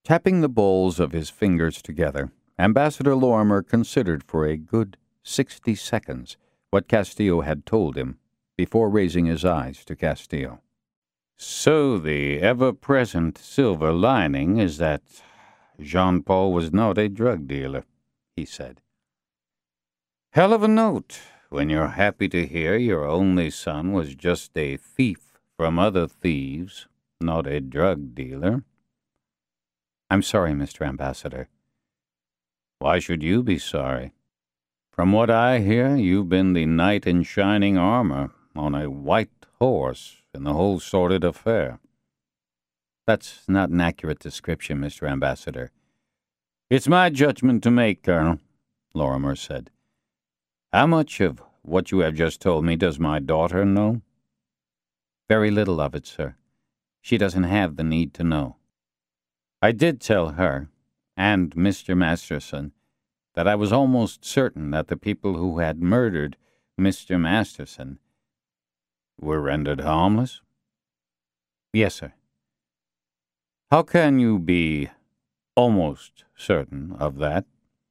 Tapping the balls of his fingers together, Ambassador Lorimer considered for a good 60 seconds what Castillo had told him before raising his eyes to Castillo. "So the ever-present silver lining is that Jean-Paul was not a drug dealer," he said. "Hell of a note when you're happy to hear your only son was just a thief from other thieves, not a drug dealer." "I'm sorry, Mr. Ambassador." "Why should you be sorry? From what I hear, you've been the knight in shining armor on a white horse in the whole sordid affair." "That's not an accurate description, Mr. Ambassador." "It's my judgment to make, Colonel," Lorimer said. "How much of what you have just told me does my daughter know?" "Very little of it, sir. She doesn't have the need to know." "I did tell her, and Mr. Masterson, that I was almost certain that the people who had murdered Mr. Masterson were rendered harmless?" "Yes, sir." "How can you be almost certain of that?"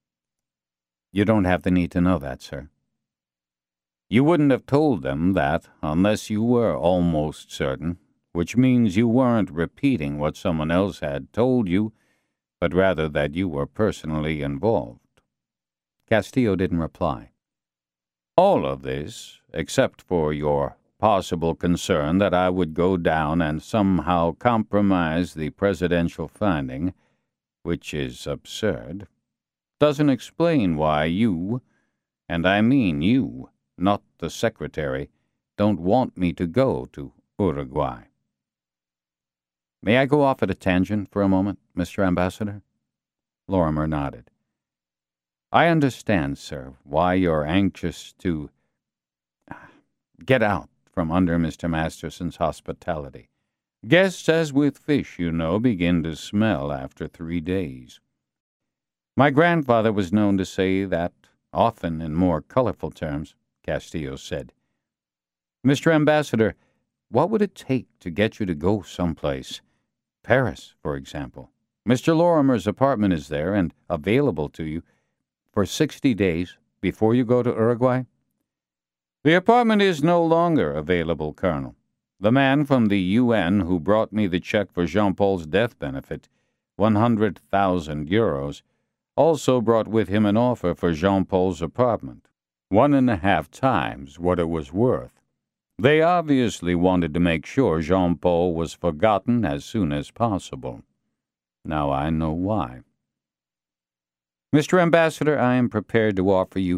"You don't have the need to know that, sir." "You wouldn't have told them that unless you were almost certain, which means you weren't repeating what someone else had told you, but rather that you were personally involved." Castillo didn't reply. "All of this, except for your possible concern that I would go down and somehow compromise the presidential finding, which is absurd, doesn't explain why you, and I mean you, not the secretary, don't want me to go to Uruguay." "May I go off at a tangent for a moment, Mr. Ambassador?" Lorimer nodded. "I understand, sir, why you're anxious to get out from under Mr. Masterson's hospitality. Guests, as with fish, you know, begin to smell after 3 days. My grandfather was known to say that, often in more colorful terms," Castillo said. "Mr. Ambassador, what would it take to get you to go someplace? Paris, for example. Mr. Lorimer's apartment is there and available to you for 60 days before you go to Uruguay." "The apartment is no longer available, Colonel. The man from the UN who brought me the check for Jean-Paul's death benefit, 100,000 euros, also brought with him an offer for Jean-Paul's apartment, 1.5 times what it was worth. They obviously wanted to make sure Jean-Paul was forgotten as soon as possible. Now I know why." "Mr. Ambassador, I am prepared to offer you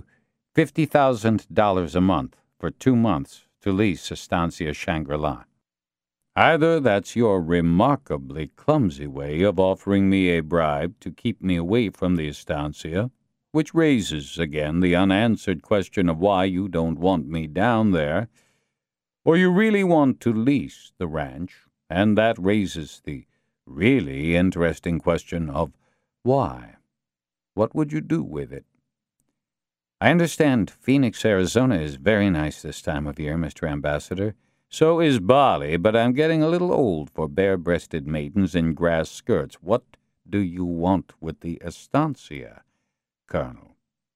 $50,000 a month for 2 months to lease Estancia Shangri-La." "Either that's your remarkably clumsy way of offering me a bribe to keep me away from the Estancia, which raises again the unanswered question of why you don't want me down there, or you really want to lease the ranch, and that raises the really interesting question of why. What would you do with it?" "I understand Phoenix, Arizona is very nice this time of year, Mr. Ambassador." "So is Bali, but I'm getting a little old for bare-breasted maidens in grass skirts. What do you want with the Estancia, Colonel?"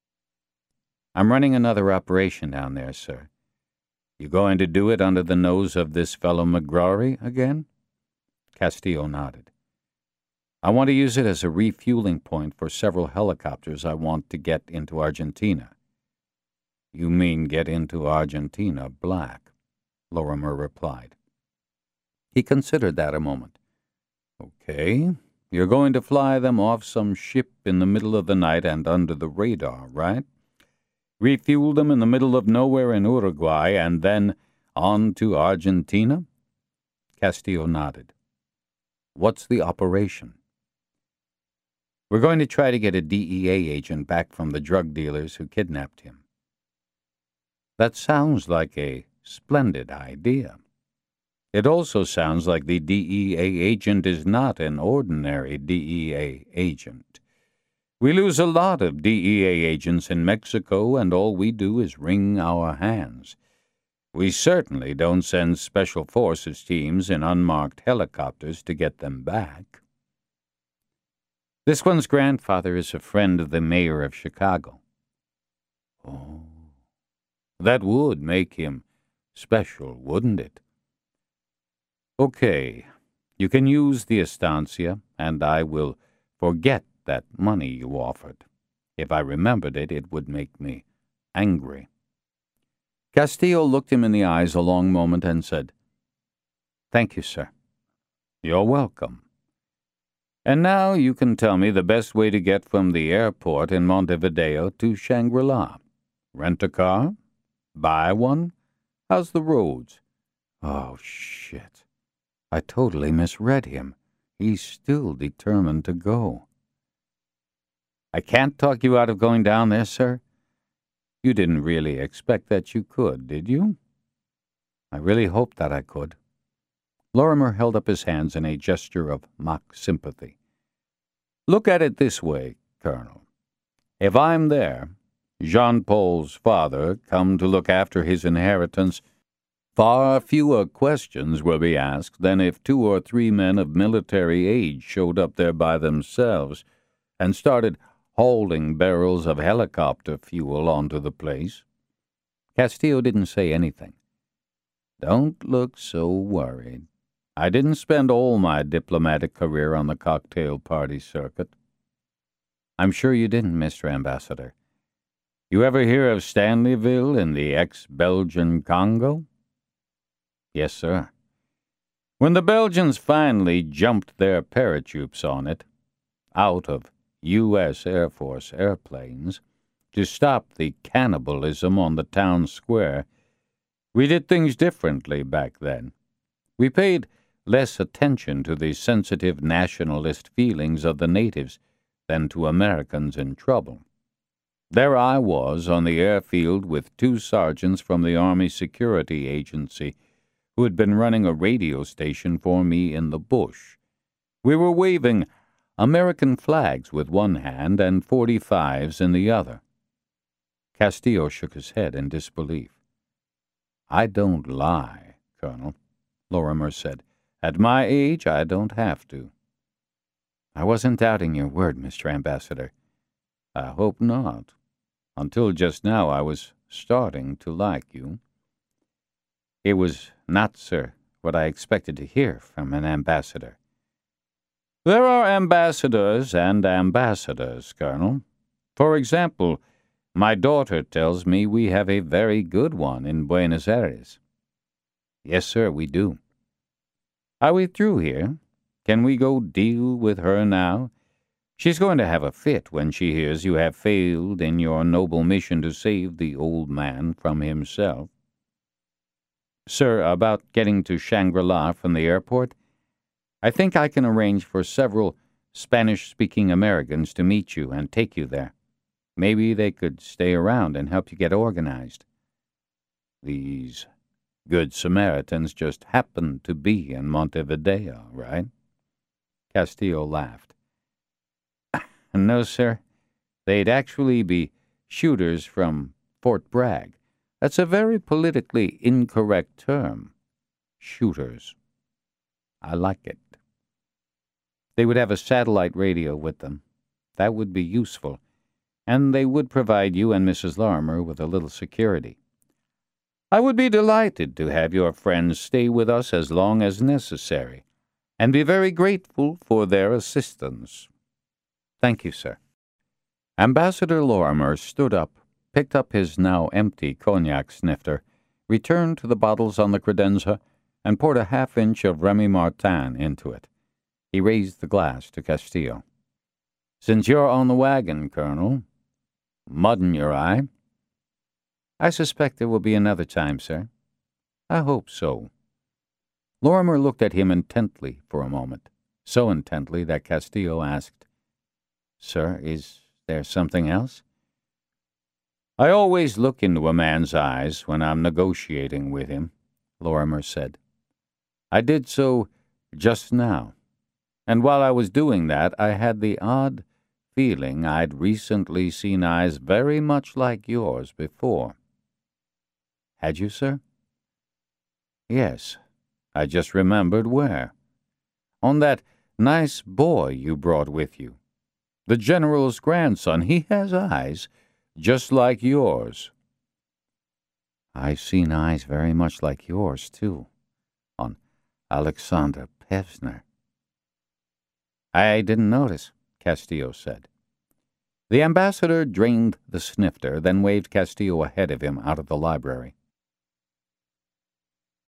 "I'm running another operation down there, sir." "You going to do it under the nose of this fellow McGrory again?" Castillo nodded. "I want to use it as a refueling point for several helicopters I want to get into Argentina." "You mean get into Argentina black?" Lorimer replied. He considered that a moment. "Okay, you're going to fly them off some ship in the middle of the night and under the radar, right? Refuel them in the middle of nowhere in Uruguay and then on to Argentina?" Castillo nodded. "What's the operation?" "We're going to try to get a DEA agent back from the drug dealers who kidnapped him." "That sounds like a splendid idea. It also sounds like the DEA agent is not an ordinary DEA agent. We lose a lot of DEA agents in Mexico, and all we do is wring our hands. We certainly don't send special forces teams in unmarked helicopters to get them back." This one's grandfather is a friend of the mayor of Chicago. Oh, that would make him special, wouldn't it? Okay, you can use the estancia, and I will forget that money you offered. If I remembered it, it would make me angry. Castillo looked him in the eyes a long moment and said, "Thank you, sir." "You're welcome. And now you can tell me the best way to get from the airport in Montevideo to Shangri-La. Rent a car? Buy one? How's the roads?" Oh, shit. I totally misread him. He's still determined to go. "I can't talk you out of going down there, sir." "You didn't really expect that you could, did you?" "I really hoped that I could." Lorimer held up his hands in a gesture of mock sympathy. "Look at it this way, Colonel. If I'm there, Jean-Paul's father, come to look after his inheritance, far fewer questions will be asked than if 2 or 3 men of military age showed up there by themselves and started hauling barrels of helicopter fuel onto the place." Castillo didn't say anything. "Don't look so worried. I didn't spend all my diplomatic career on the cocktail party circuit." "I'm sure you didn't, Mr. Ambassador." "You ever hear of Stanleyville in the ex-Belgian Congo?" "Yes, sir." When the Belgians finally jumped their parachutes on it, out of U.S. Air Force airplanes, to stop the cannibalism on the town square, we did things differently back then. We paid less attention to the sensitive nationalist feelings of the natives than to Americans in trouble. There I was on the airfield with 2 sergeants from the Army Security Agency who had been running a radio station for me in the bush. We were waving American flags with one hand and .45s in the other. Castillo shook his head in disbelief. "I don't lie, Colonel," Lorimer said. "At my age, I don't have to." "I wasn't doubting your word, Mr. Ambassador." "I hope not. Until just now I was starting to like you." "It was not, sir, what I expected to hear from an ambassador." "There are ambassadors and ambassadors, Colonel. For example, my daughter tells me we have a very good one in Buenos Aires." "Yes, sir, we do." "Are we through here? Can we go deal with her now? She's going to have a fit when she hears you have failed in your noble mission to save the old man from himself." "Sir, about getting to Shangri-La from the airport, I think I can arrange for several Spanish-speaking Americans to meet you and take you there. Maybe they could stay around and help you get organized." "These Good Samaritans just happened to be in Montevideo, right?" Castillo laughed. "No, sir. They'd actually be shooters from Fort Bragg. That's a very politically incorrect term. Shooters. I like it. They would have a satellite radio with them. That would be useful, and they would provide you and Mrs. Lorimer with a little security. I would be delighted to have your friends stay with us as long as necessary, and be very grateful for their assistance." "Thank you, sir." Ambassador Lorimer stood up, picked up his now empty cognac snifter, returned to the bottles on the credenza, and poured a half-inch of Remy Martin into it. He raised the glass to Castillo. "Since you're on the wagon, Colonel, mud in your eye?" "I suspect there will be another time, sir." "I hope so." Lorimer looked at him intently for a moment, so intently that Castillo asked, "Sir, is there something else?" "I always look into a man's eyes when I'm negotiating with him," Lorimer said. "I did so just now, and while I was doing that I had the odd feeling I'd recently seen eyes very much like yours before." "Had you, sir?" "Yes. I just remembered where. On that nice boy you brought with you. The general's grandson. He has eyes just like yours." "I've seen eyes very much like yours, too, on Alexander Pevsner." "I didn't notice," Castillo said. The ambassador drained the snifter, then waved Castillo ahead of him out of the library.